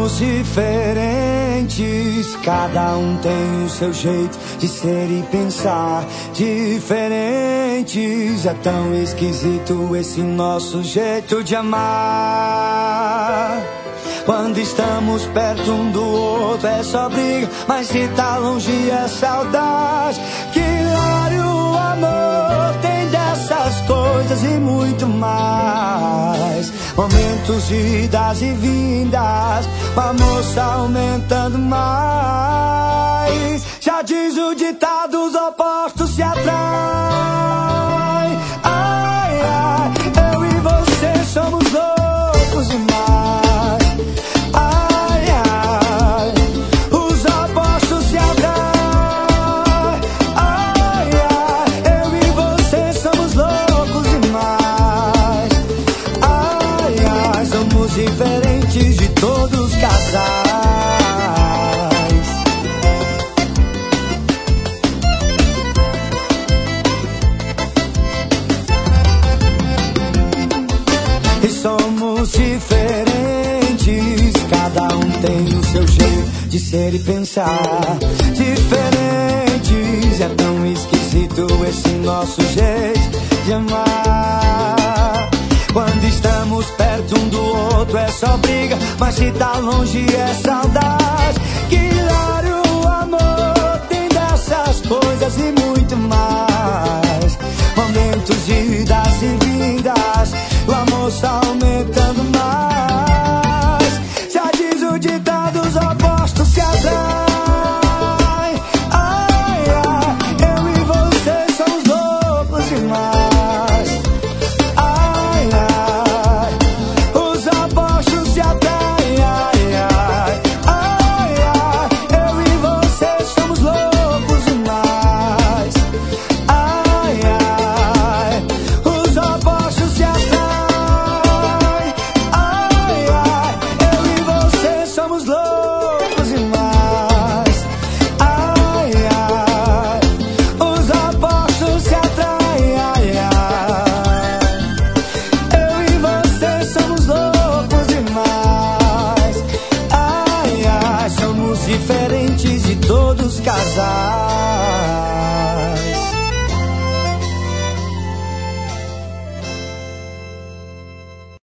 Somos diferentes, cada um tem o seu jeito de ser e pensar. Diferentes, é tão esquisito esse nosso jeito de amar. Quando estamos perto um do outro é só briga, mas se tá longe é saudade. Que hilário, amor, tem dessas coisas e muito mais. Momentos de idas e vindas, o amor está aumentando mais. Já diz o ditado, os opostos se atraem. Ai, ai, eu e você somos loucos demais. Ai, ai, os opostos se atraem. Ai, ai, eu e você somos loucos demais. Ai, ai, somos diferentes de todos os casais. E somos diferentes, cada um tem o seu jeito de ser e pensar. Diferentes, é tão esquisito esse nosso jeito de amar. Quando estamos perto um do outro é só briga, mas se tá longe é saudade. Que hilário, amor, tem dessas coisas e muito mais. Momentos de idas e vindas, o amor está aumentando mais. Já diz o ditado, os opostos se atraem. Ai, ai, eu e você somos loucos demais. Ai, ai, os opostos se atraem. Ai, ai, ai, ai, eu e você somos loucos demais. Ai, ai, os opostos se atraem. Ai, ai, eu e você somos loucos demais. Ai, ai, os opostos se atraem. Ai, ai, eu e você somos loucos demais. Ai, ai, somos diferentes de todos os casais.